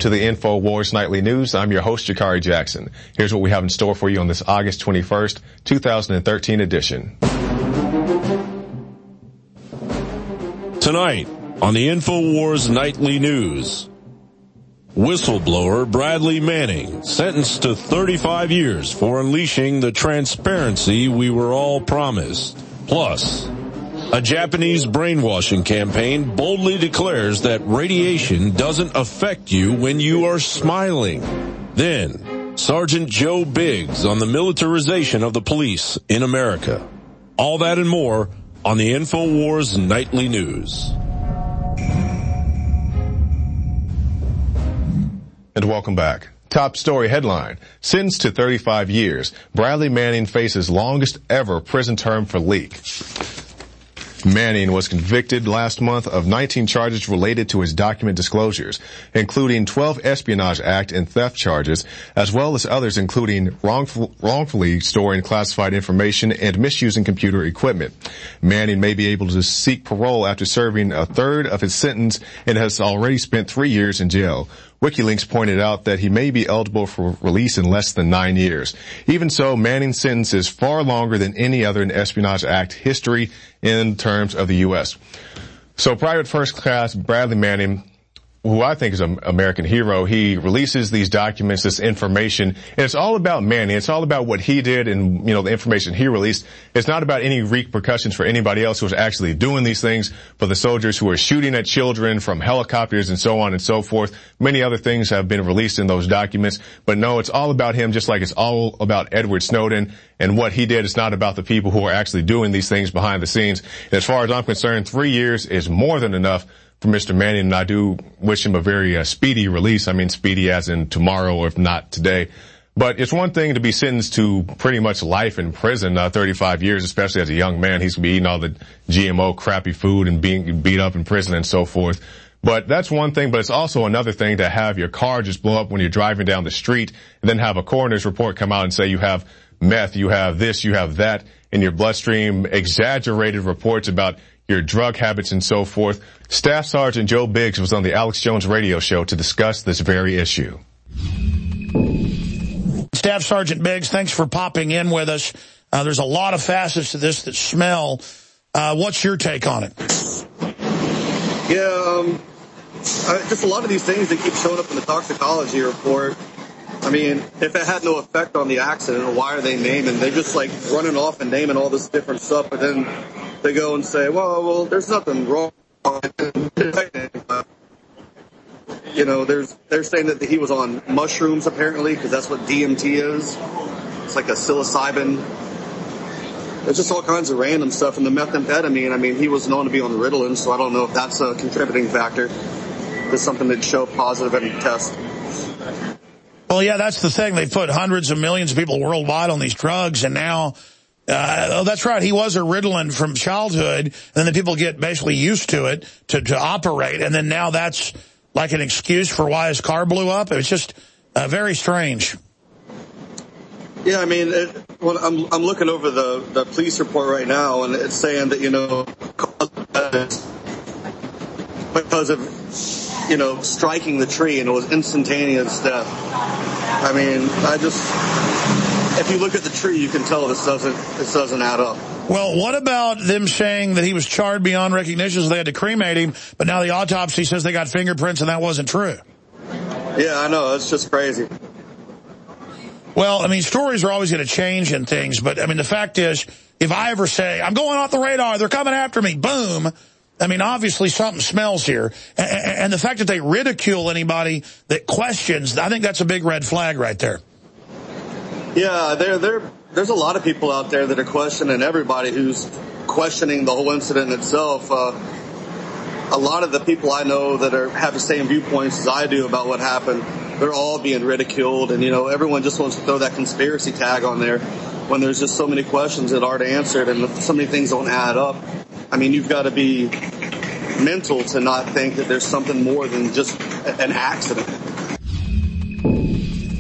to the InfoWars Nightly News. I'm your host, Jakari Jackson. Here's what we have in store for you on this August 21st, 2013 edition. Tonight on the InfoWars Nightly News, whistleblower Bradley Manning sentenced to 35 years for unleashing the transparency we were all promised. Plus, a Japanese brainwashing campaign boldly declares that radiation doesn't affect you when you are smiling. Then, Sergeant Joe Biggs on the militarization of the police in America. All that and more on the InfoWars Nightly News. And welcome back. Top story headline: sentenced to 35 years. Bradley Manning faces longest ever prison term for leak. Manning was convicted last month of 19 charges related to his document disclosures, including 12 Espionage Act and theft charges, as well as others including wrongfully storing classified information and misusing computer equipment. Manning may be able to seek parole after serving a third of his sentence and has already spent 3 years in jail. WikiLeaks pointed out that he may be eligible for release in less than 9 years. Even so, Manning's sentence is far longer than any other in Espionage Act history in terms of the U.S. So Private First Class Bradley Manning, who I think is an American hero, he releases these documents, this information, and it's all about Manning. It's all about what he did and, the information he released. It's not about any repercussions for anybody else who was actually doing these things, for the soldiers who are shooting at children from helicopters and so on and so forth. Many other things have been released in those documents, but no, it's all about him, just like it's all about Edward Snowden and what he did. It's not about the people who are actually doing these things behind the scenes. And as far as I'm concerned, 3 years is more than enough for Mr. Manning, and I do wish him a very speedy release. I mean speedy as in tomorrow, or if not today. But it's one thing to be sentenced to pretty much life in prison, 35 years, especially as a young man. He's going to be eating all the GMO crappy food and being beat up in prison and so forth. But that's one thing, but it's also another thing to have your car just blow up when you're driving down the street and then have a coroner's report come out and say you have meth, you have this, you have that in your bloodstream, exaggerated reports about your drug habits and so forth. Staff Sergeant Joe Biggs was on the Alex Jones radio show to discuss this very issue. Staff Sergeant Biggs, thanks for popping in with us. There's a lot of facets to this that smell. What's your take on it? Yeah, just a lot of these things that keep showing up in the toxicology report. I mean, if it had no effect on the accident, why are they naming? They're just like running off and naming all this different stuff, but then they go and say, well, there's nothing wrong. They're saying that he was on mushrooms apparently, because that's what DMT is. It's like a psilocybin. There's just all kinds of random stuff. And the methamphetamine, I mean, he was known to be on Ritalin, so I don't know if that's a contributing factor. It's something that show positive in tests. Well, yeah, that's the thing. They put hundreds of millions of people worldwide on these drugs, and now, that's right, he was a Ritalin from childhood, and then the people get basically used to it to operate, and then now that's like an excuse for why his car blew up. It's just very strange. Yeah, I mean, I'm looking over the police report right now, and it's saying that, because of, striking the tree, and it was instantaneous death. I mean, if you look at the tree, you can tell this doesn't add up. Well, what about them saying that he was charred beyond recognition, so they had to cremate him, but now the autopsy says they got fingerprints and that wasn't true? Yeah, I know. It's just crazy. Well, I mean, stories are always going to change and things, but, I mean, the fact is, if I ever say, I'm going off the radar, they're coming after me, boom, I mean, obviously something smells here. And the fact that they ridicule anybody that questions, I think that's a big red flag right there. Yeah, there's a lot of people out there that are questioning everybody who's questioning the whole incident itself. A lot of the people I know that have the same viewpoints as I do about what happened, they're all being ridiculed, and everyone just wants to throw that conspiracy tag on there when there's just so many questions that aren't answered and so many things don't add up. I mean, you've got to be mental to not think that there's something more than just an accident.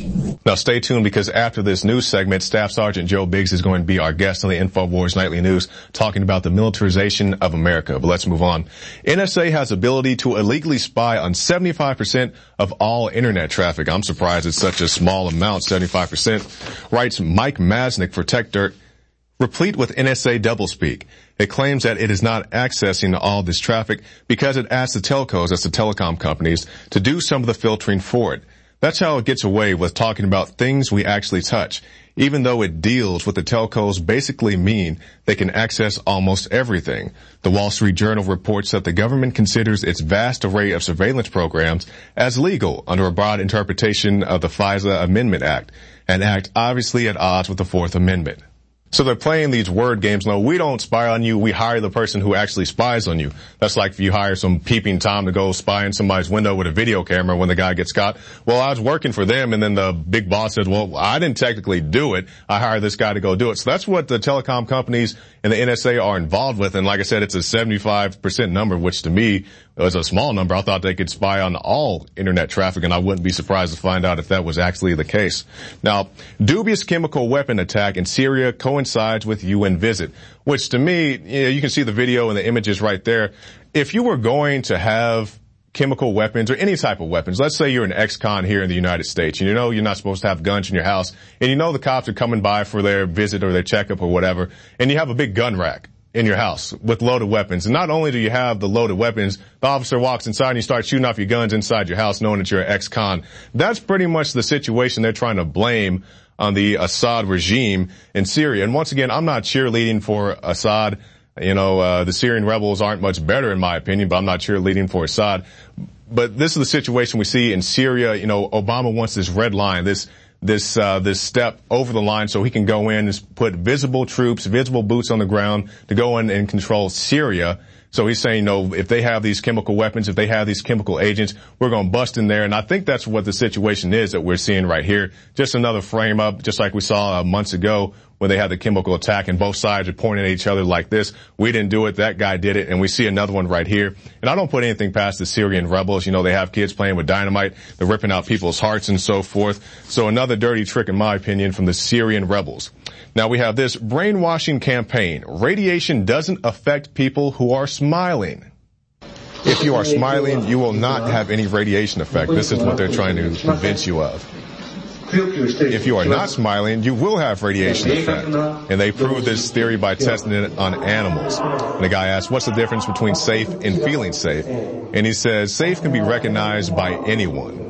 Now stay tuned, because after this news segment, Staff Sergeant Joe Biggs is going to be our guest on the InfoWars Nightly News, talking about the militarization of America. But let's move on. NSA has ability to illegally spy on 75% of all internet traffic. I'm surprised it's such a small amount, 75%, writes Mike Masnick for TechDirt, replete with NSA doublespeak. It claims that it is not accessing all this traffic because it asks the telcos, that's the telecom companies, to do some of the filtering for it. That's how it gets away with talking about things we actually touch, even though it deals with the telcos basically mean they can access almost everything. The Wall Street Journal reports that the government considers its vast array of surveillance programs as legal under a broad interpretation of the FISA Amendment Act, an act obviously at odds with the Fourth Amendment. So they're playing these word games. No, we don't spy on you. We hire the person who actually spies on you. That's like if you hire some peeping Tom to go spy in somebody's window with a video camera when the guy gets caught. Well, I was working for them, and then the big boss says, well, I didn't technically do it. I hired this guy to go do it. So that's what the telecom companies and the NSA are involved with. And like I said, it's a 75% number, which to me was a small number. I thought they could spy on all internet traffic, and I wouldn't be surprised to find out if that was actually the case. Now, dubious chemical weapon attack in Syria coincides with UN visit, which to me, you can see the video and the images right there. If you were going to have chemical weapons or any type of weapons, let's say you're an ex-con here in the United States, and you know you're not supposed to have guns in your house, and you know the cops are coming by for their visit or their checkup or whatever, and you have a big gun rack in your house with loaded weapons. And not only do you have the loaded weapons, the officer walks inside and you start shooting off your guns inside your house knowing that you're an ex-con. That's pretty much the situation they're trying to blame on the Assad regime in Syria. And once again, I'm not cheerleading for Assad. The Syrian rebels aren't much better in my opinion, but I'm not cheerleading for Assad. But this is the situation we see in Syria. Obama wants this red line, this step over the line so he can go in and put visible troops, visible boots on the ground to go in and control Syria. So he's saying, if they have these chemical weapons, if they have these chemical agents, we're going to bust in there. And I think that's what the situation is that we're seeing right here. Just another frame up, just like we saw months ago when they had the chemical attack and both sides are pointing at each other like this. We didn't do it. That guy did it. And we see another one right here. And I don't put anything past the Syrian rebels. They have kids playing with dynamite. They're ripping out people's hearts and so forth. So another dirty trick, in my opinion, from the Syrian rebels. Now we have this brainwashing campaign. Radiation doesn't affect people who are smiling. If you are smiling, you will not have any radiation effect. This is what they're trying to convince you of. If you are not smiling, you will have radiation effect. And they prove this theory by testing it on animals. And the guy asks, what's the difference between safe and feeling safe? And he says, safe can be recognized by anyone.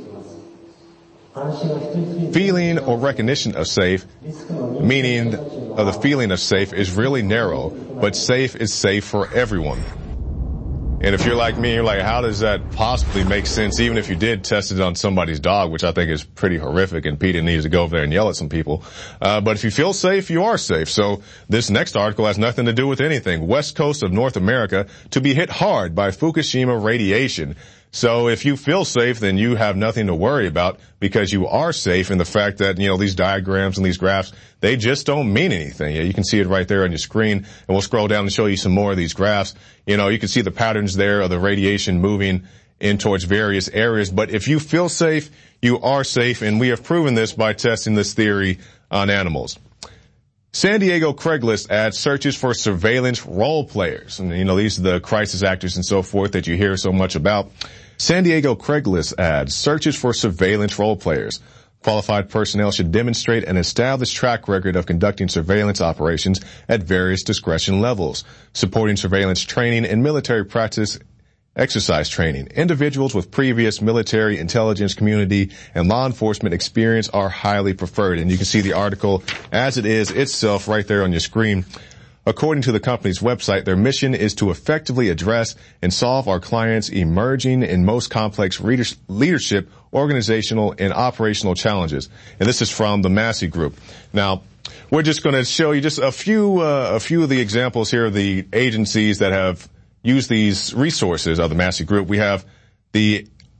Feeling or recognition of safe, meaning of the feeling of safe, is really narrow, but safe is safe for everyone. And if you're like me, you're like, how does that possibly make sense, even if you did test it on somebody's dog, which I think is pretty horrific, and Peter needs to go over there and yell at some people. But if you feel safe, you are safe. So this next article has nothing to do with anything. West coast of North America to be hit hard by Fukushima radiation. So if you feel safe, then you have nothing to worry about because you are safe in the fact that, these diagrams and these graphs, they just don't mean anything. You can see it right there on your screen, and we'll scroll down and show you some more of these graphs. You can see the patterns there of the radiation moving in towards various areas. But if you feel safe, you are safe, and we have proven this by testing this theory on animals. San Diego Craigslist ads searches for surveillance role players. And, these are the crisis actors and so forth that you hear so much about. San Diego Craigslist ads searches for surveillance role players. Qualified personnel should demonstrate an established track record of conducting surveillance operations at various discretion levels, supporting surveillance training and military practice exercise training. Individuals with previous military, intelligence, community, and law enforcement experience are highly preferred. And you can see the article as it is itself right there on your screen. According to the company's website, their mission is to effectively address and solve our clients' emerging and most complex leadership, organizational, and operational challenges. And this is from the Massey Group. Now, we're just going to show you just a few of the examples here of the agencies that have used these resources of the Massey Group. We have the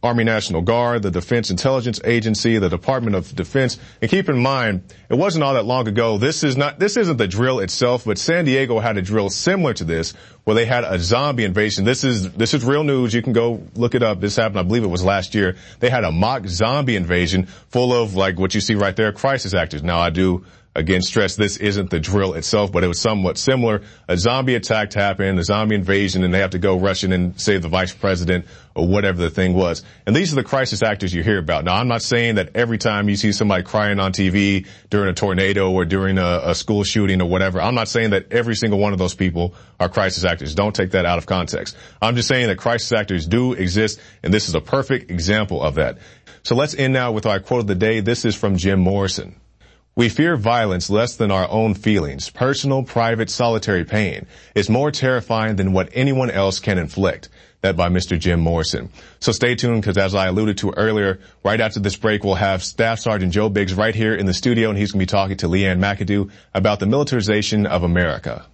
Army National Guard, the Defense Intelligence Agency, the Department of Defense. And keep in mind, it wasn't all that long ago. This isn't the drill itself, but San Diego had a drill similar to this where they had a zombie invasion. This is real news. You can go look it up. This happened, I believe it was last year. They had a mock zombie invasion full of, like what you see right there, crisis actors. Now, I do again stress this isn't the drill itself, but it was somewhat similar. A zombie attack happened, a zombie invasion, and they have to go rush in and save the vice president or whatever the thing was. And these are the crisis actors you hear about. Now, I'm not saying that every time you see somebody crying on TV during a tornado or during a school shooting or whatever, I'm not saying that every single one of those people are crisis actors. Don't take that out of context. I'm just saying that crisis actors do exist, and this is a perfect example of that. So let's end now with our quote of the day. This is from Jim Morrison. We fear violence less than our own feelings. Personal, private, solitary pain is more terrifying than what anyone else can inflict. That by Mr. Jim Morrison. So stay tuned, because as I alluded to earlier, right after this break, we'll have Staff Sergeant Joe Biggs right here in the studio, and he's going to be talking to Leanne McAdoo about the militarization of America.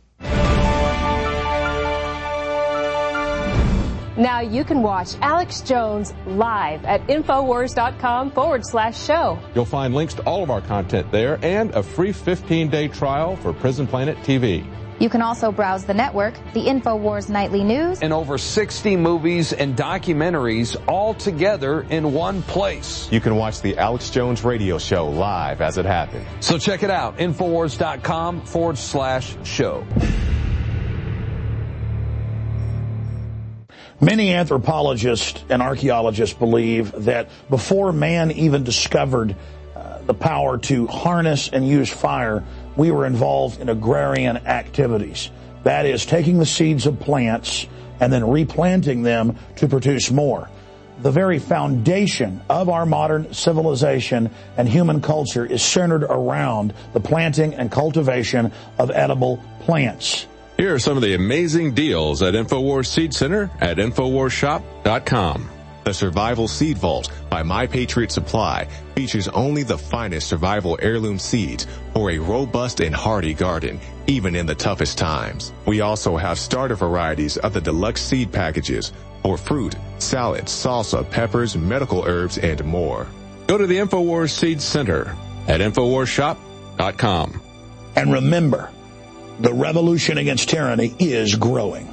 Now you can watch Alex Jones live at Infowars.com/show. You'll find links to all of our content there and a free 15-day trial for Prison Planet TV. You can also browse the network, the InfoWars Nightly News, and over 60 movies and documentaries all together in one place. You can watch the Alex Jones radio show live as it happened. So check it out, Infowars.com/show. Many anthropologists and archaeologists believe that before man even discovered the power to harness and use fire, we were involved in agrarian activities. That is, taking the seeds of plants and then replanting them to produce more. The very foundation of our modern civilization and human culture is centered around the planting and cultivation of edible plants. Here are some of the amazing deals at InfoWars Seed Center at InfoWarsShop.com. The Survival Seed Vault by My Patriot Supply features only the finest survival heirloom seeds for a robust and hardy garden, even in the toughest times. We also have starter varieties of the deluxe seed packages for fruit, salad, salsa, peppers, medical herbs, and more. Go to the InfoWars Seed Center at InfoWarsShop.com. And remember, the revolution against tyranny is growing.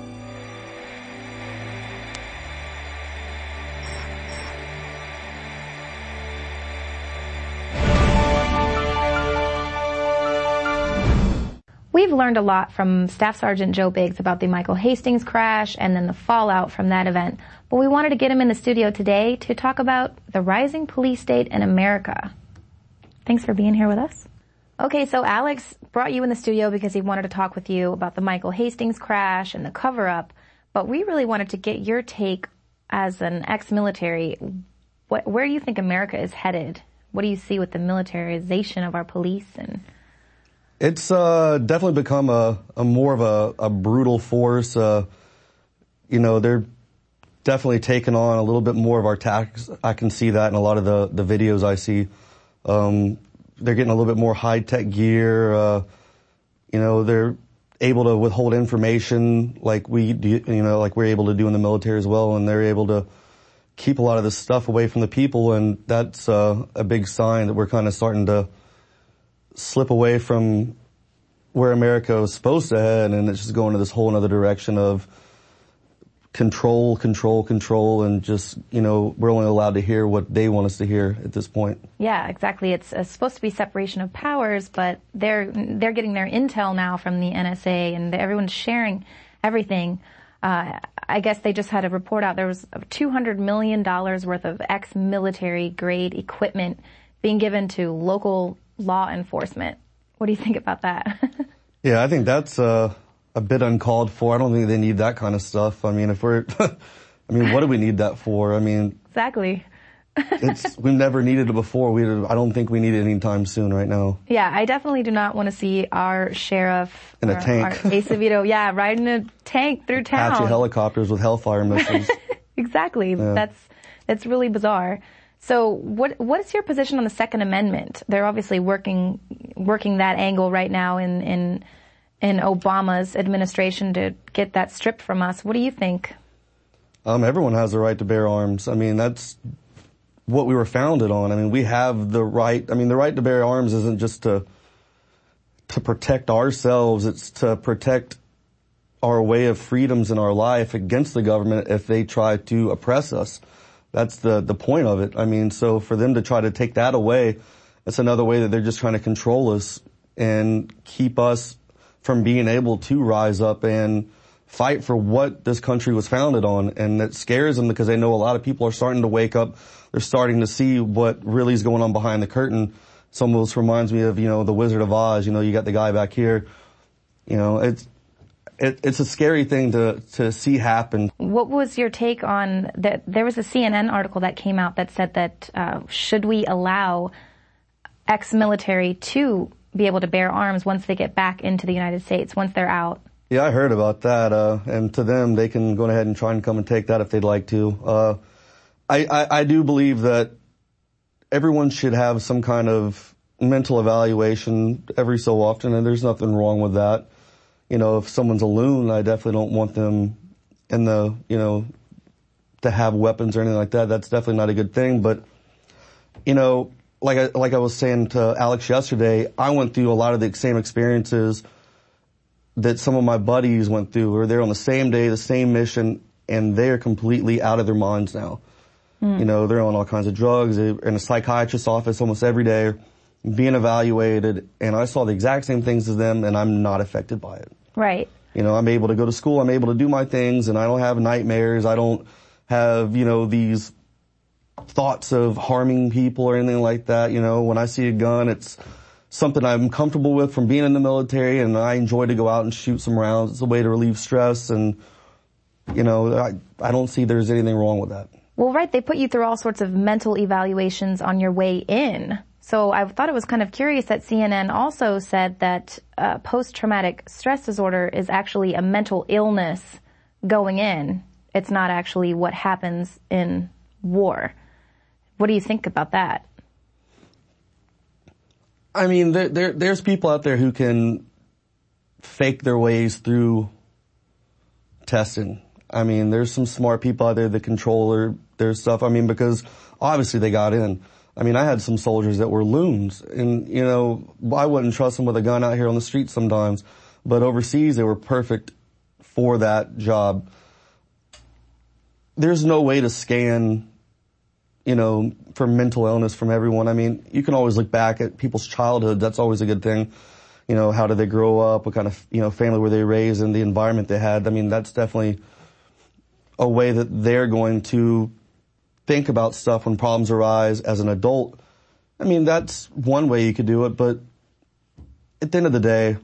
We've learned a lot from Staff Sergeant Joe Biggs about the Michael Hastings crash and then the fallout from that event. But we wanted to get him in the studio today to talk about the rising police state in America. Thanks for being here with us. Okay, so Alex brought you in the studio because he wanted to talk with you about the Michael Hastings crash and the cover-up. But we really wanted to get your take as an ex-military. Where do you think America is headed? What do you see with the militarization of our police? And it's definitely become a more of a brutal force. You know, they're definitely taking on a little bit more of our tactics. I can see that in a lot of the videos I see. They're getting a little bit more high-tech gear. You know, they're able to withhold information like we do, you know, like we're able to do in the military as well, and they're able to keep a lot of this stuff away from the people, and that's a big sign that we're kind of starting to slip away from where America was supposed to head, and it's just going to this whole other direction of control, and just, you know, we're only allowed to hear what they want us to hear at this point. Yeah, exactly. It's supposed to be separation of powers, but they're getting their intel now from the NSA, and everyone's sharing everything. I guess they just had a report out. There was $200 million worth of ex-military grade equipment being given to local law enforcement. What do you think about that? Yeah, I think that's a bit uncalled for. I don't think they need that kind of stuff. I mean, what do we need that for? I mean, exactly. We've never needed it before. I don't think we need it anytime soon right now. Yeah, I definitely do not want to see our sheriff in a tank. Our Acevedo, riding a tank through town. Apache helicopters with Hellfire missiles. Exactly. Yeah. That's really bizarre. So what is your position on the Second Amendment? They're obviously working that angle right now in Obama's administration to get that stripped from us. What do you think? Everyone has the right to bear arms. I mean, that's what we were founded on. I mean, we have the right. I mean, the right to bear arms isn't just to protect ourselves. It's to protect our way of freedoms in our life against the government if they try to oppress us. That's the point of it. I mean, so for them to try to take that away, that's another way that they're just trying to control us and keep us from being able to rise up and fight for what this country was founded on. And it scares them because they know a lot of people are starting to wake up. They're starting to see what really is going on behind the curtain. Some of this reminds me of, the Wizard of Oz. You got the guy back here. It's a scary thing to see happen. What was your take on that? There was a CNN article that came out that said that should we allow ex-military to be able to bear arms once they get back into the United States, once they're out? Yeah, I heard about that. And to them, they can go ahead and try and come and take that if they'd like to. I do believe that everyone should have some kind of mental evaluation every so often, and there's nothing wrong with that. If someone's a loon, I definitely don't want them in to have weapons or anything like that. That's definitely not a good thing. But, like I was saying to Alex yesterday, I went through a lot of the same experiences that some of my buddies went through, where they're on the same day, the same mission, and they're completely out of their minds now. They're on all kinds of drugs. They're in a psychiatrist's office almost every day, being evaluated, and I saw the exact same things as them, and I'm not affected by it. Right. I'm able to go to school, I'm able to do my things, and I don't have nightmares. I don't have, these thoughts of harming people or anything like that. When I see a gun, it's something I'm comfortable with from being in the military, and I enjoy to go out and shoot some rounds. It's a way to relieve stress, and, I don't see there's anything wrong with that. Well, right, they put you through all sorts of mental evaluations on your way in. So I thought it was kind of curious that CNN also said that post-traumatic stress disorder is actually a mental illness going in. It's not actually what happens in war. What do you think about that? I mean, there's people out there who can fake their ways through testing. I mean, there's some smart people out there that control their stuff. I mean, because obviously they got in. I mean, I had some soldiers that were loons, and, I wouldn't trust them with a gun out here on the street sometimes. But overseas, they were perfect for that job. There's no way to scan, for mental illness from everyone. I mean, you can always look back at people's childhood. That's always a good thing. How did they grow up? What kind of, family were they raised in? The environment they had. I mean, that's definitely a way that they're going to think about stuff when problems arise as an adult. I mean, that's one way you could do it, but at the end of the day,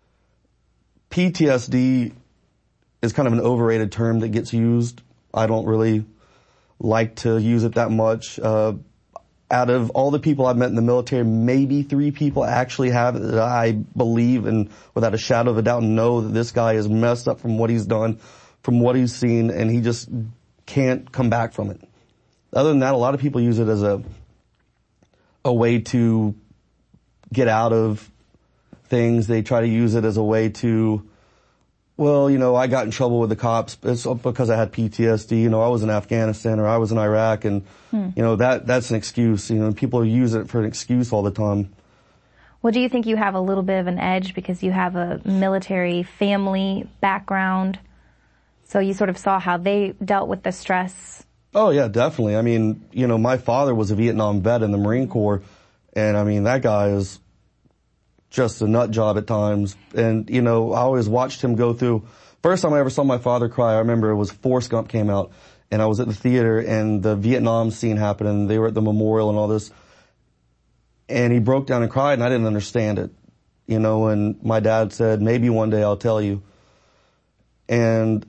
PTSD is kind of an overrated term that gets used. I don't really like to use it that much. Out of all the people I've met in the military, maybe 3 people actually have it that I believe and without a shadow of a doubt know that this guy is messed up from what he's done, from what he's seen, and he just can't come back from it. Other than that, a lot of people use it as a way to get out of things. They try to use it as a way to, I got in trouble with the cops. It's because I had PTSD. I was in Afghanistan or I was in Iraq, and, that's an excuse. People use it for an excuse all the time. Well, do you think you have a little bit of an edge because you have a military family background? So you sort of saw how they dealt with the stress. Oh, yeah, definitely. I mean, my father was a Vietnam vet in the Marine Corps, and I mean, that guy is just a nut job at times. And, I always watched him go through. First time I ever saw my father cry, I remember it was Forrest Gump came out, and I was at the theater, and the Vietnam scene happened, and they were at the memorial and all this. And he broke down and cried, and I didn't understand it. And my dad said, maybe one day I'll tell you. And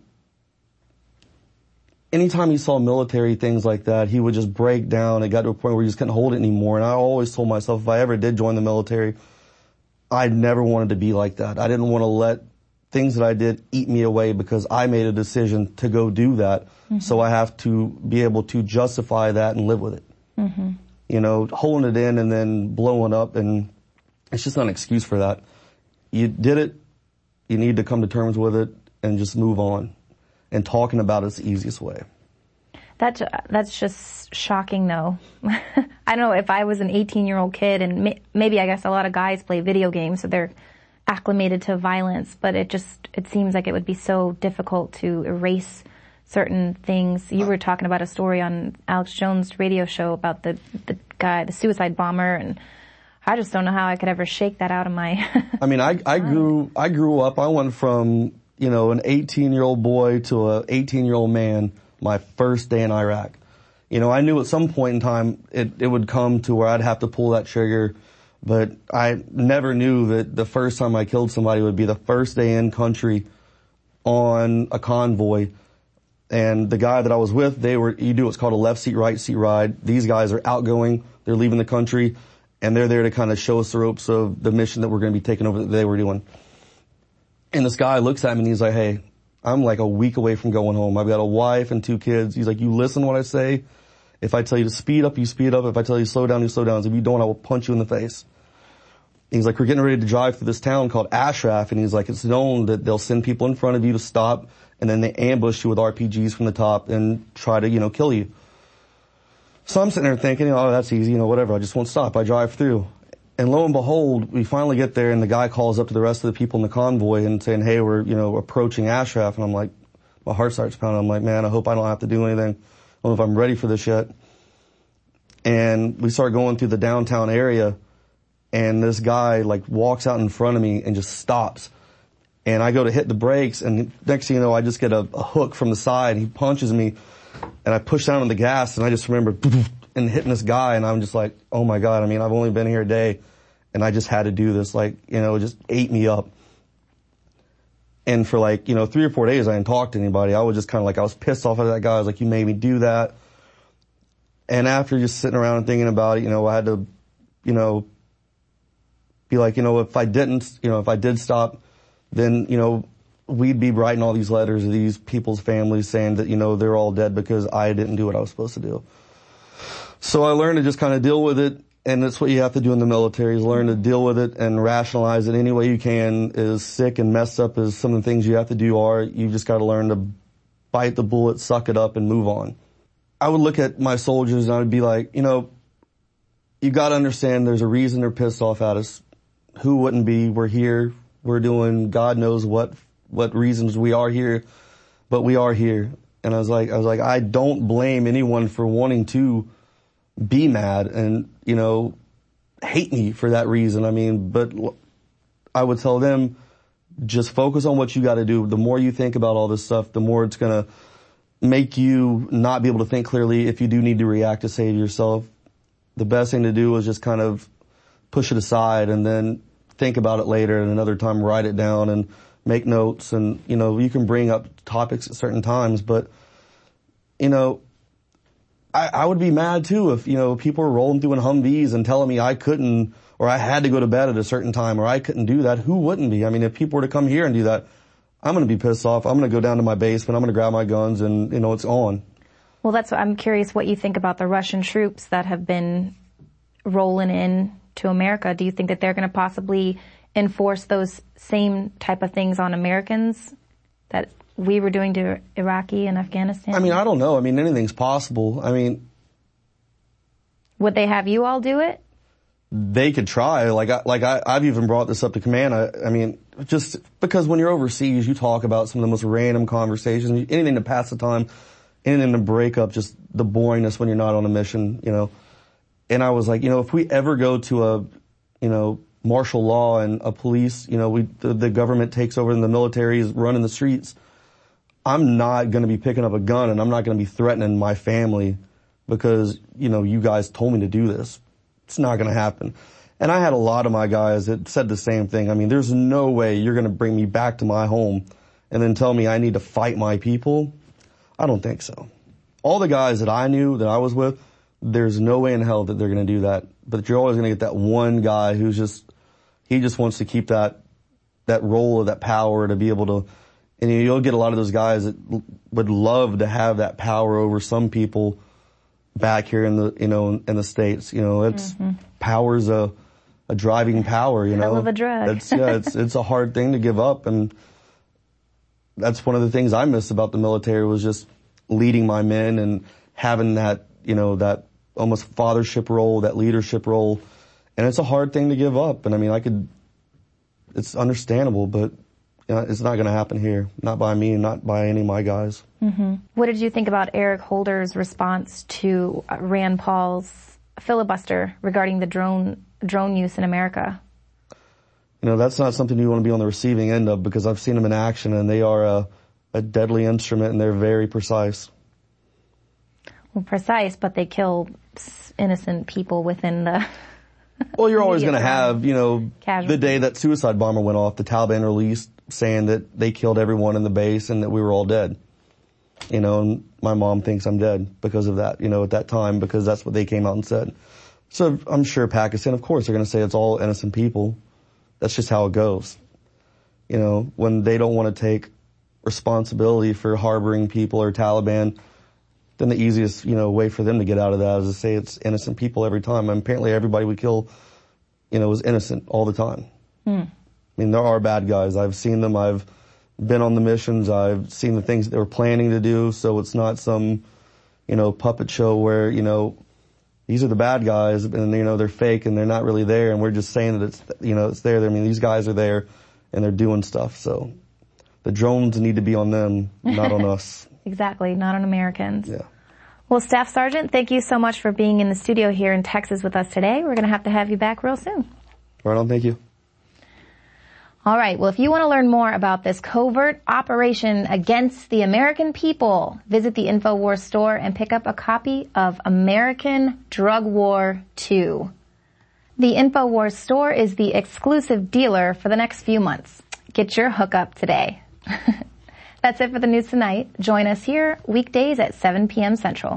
anytime he saw military things like that, he would just break down. It got to a point where he just couldn't hold it anymore. And I always told myself, if I ever did join the military, I never wanted to be like that. I didn't want to let things that I did eat me away because I made a decision to go do that. Mm-hmm. So I have to be able to justify that and live with it. Mm-hmm. Holding it in and then blowing up, and it's just not an excuse for that. You did it. You need to come to terms with it and just move on. And talking about it's the easiest way. That's just shocking, though. I don't know, if I was an 18-year-old kid, and maybe I guess a lot of guys play video games, so they're acclimated to violence, but it seems like it would be so difficult to erase certain things. You were talking about a story on Alex Jones' radio show about the guy, the suicide bomber, and I just don't know how I could ever shake that out of my... I mean, I grew up, I went from, an 18-year-old boy to a 18-year-old man my first day in Iraq. I knew at some point in time it would come to where I'd have to pull that trigger, but I never knew that the first time I killed somebody would be the first day in country on a convoy. And the guy that I was with, you do what's called a left seat, right seat ride. These guys are outgoing, they're leaving the country, and they're there to kind of show us the ropes of the mission that we're going to be taking over that they were doing. And this guy looks at me and he's like, hey, I'm like a week away from going home. I've got a wife and 2 kids. He's like, you listen to what I say. If I tell you to speed up, you speed up. If I tell you to slow down, you slow down. If you don't, I will punch you in the face. He's like, we're getting ready to drive through this town called Ashraf. And he's like, it's known that they'll send people in front of you to stop, and then they ambush you with RPGs from the top and try to, kill you. So I'm sitting there thinking, oh, that's easy, whatever. I just won't stop. I drive through. And lo and behold, we finally get there, and the guy calls up to the rest of the people in the convoy and saying, hey, we're, approaching Ashraf. And I'm like, my heart starts pounding. I'm like, man, I hope I don't have to do anything. I don't know if I'm ready for this yet. And we start going through the downtown area, and this guy walks out in front of me and just stops. And I go to hit the brakes, and next thing you know, I just get a hook from the side. He punches me, and I push down on the gas, and I just remember and hitting this guy, and I'm just like, oh my God, I've only been here a day, and I just had to do this, it just ate me up. And for 3 or 4 days, I didn't talk to anybody. I was just kind of I was pissed off at that guy. I was like, you made me do that. And after just sitting around and thinking about it, I had to, be like, if I did stop, then, we'd be writing all these letters to these people's families saying that, they're all dead because I didn't do what I was supposed to do. So I learned to just kind of deal with it, and that's what you have to do in the military, is learn to deal with it and rationalize it any way you can. As sick and messed up as some of the things you have to do are, you just got to learn to bite the bullet, suck it up, and move on. I would look at my soldiers and I would be like, you got to understand there's a reason they're pissed off at us. Who wouldn't be? We're here. We're doing God knows what reasons we are here, but we are here. And I was like, I don't blame anyone for wanting to be mad and, hate me for that reason. But I would tell them, just focus on what you got to do. The more you think about all this stuff, the more it's going to make you not be able to think clearly. If you do need to react to save yourself, the best thing to do is just kind of push it aside and then think about it later, and another time write it down and make notes. And, you can bring up topics at certain times, but, I would be mad too if, people were rolling through in Humvees and telling me I couldn't, or I had to go to bed at a certain time, or I couldn't do that. Who wouldn't be? If people were to come here and do that, I'm going to be pissed off. I'm going to go down to my basement. I'm going to grab my guns and, it's on. Well, that's what I'm curious what you think about the Russian troops that have been rolling in to America. Do you think that they're going to possibly enforce those same type of things on Americans that we were doing to Iraqi and Afghanistan? I don't know. Anything's possible. Would they have you all do it? They could try. I've even brought this up to command. Just because when you're overseas, you talk about some of the most random conversations, anything to pass the time, anything to break up just the boringness when you're not on a mission, And I was like, if we ever go to a, martial law and a police, the government takes over and the military is running the streets, I'm not going to be picking up a gun, and I'm not going to be threatening my family because, you guys told me to do this. It's not going to happen. And I had a lot of my guys that said the same thing. There's no way you're going to bring me back to my home and then tell me I need to fight my people. I don't think so. All the guys that I knew that I was with, there's no way in hell that they're going to do that. But you're always going to get that one guy who's he just wants to keep that role of that power to be able to, and you'll get a lot of those guys that would love to have that power over some people back here in the, in the States. It's power's a driving power, Hell of a drug. It's a hard thing to give up. And that's one of the things I miss about the military was just leading my men and having that, that almost fathership role, that leadership role. And it's a hard thing to give up. And I mean, it's understandable, but it's not going to happen here. Not by me, not by any of my guys. Mm-hmm. What did you think about Eric Holder's response to Rand Paul's filibuster regarding the drone use in America? That's not something you want to be on the receiving end of, because I've seen them in action, and they are a deadly instrument, and they're very precise. Well, precise, but they kill innocent people within the... Well, you're always going to have, casualties. The day that suicide bomber went off, the Taliban released saying that they killed everyone in the base and that we were all dead. And my mom thinks I'm dead because of that, at that time, because that's what they came out and said. So I'm sure Pakistan, of course, they're going to say it's all innocent people. That's just how it goes. When they don't want to take responsibility for harboring people or Taliban, then the easiest, way for them to get out of that is to say it's innocent people every time. And apparently everybody we kill, is innocent all the time. I mean, there are bad guys. I've seen them. I've been on the missions. I've seen the things that they were planning to do. So it's not some, puppet show where, these are the bad guys and, they're fake and they're not really there. And we're just saying that it's, it's there. I mean, these guys are there and they're doing stuff. So the drones need to be on them, not on us. Exactly, not on Americans. Yeah. Well, Staff Sergeant, thank you so much for being in the studio here in Texas with us today. We're going to have you back real soon. Right on, thank you. All right, well, if you want to learn more about this covert operation against the American people, visit the InfoWars store and pick up a copy of American Drug War 2. The InfoWars store is the exclusive dealer for the next few months. Get your hookup today. That's it for the news tonight. Join us here weekdays at 7 p.m. Central.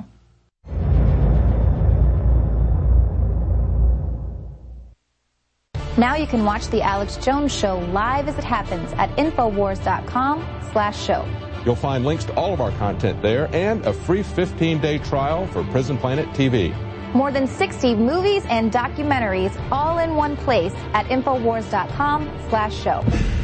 Now you can watch The Alex Jones Show live as it happens at Infowars.com/show. You'll find links to all of our content there and a free 15-day trial for Prison Planet TV. More than 60 movies and documentaries all in one place at Infowars.com/show.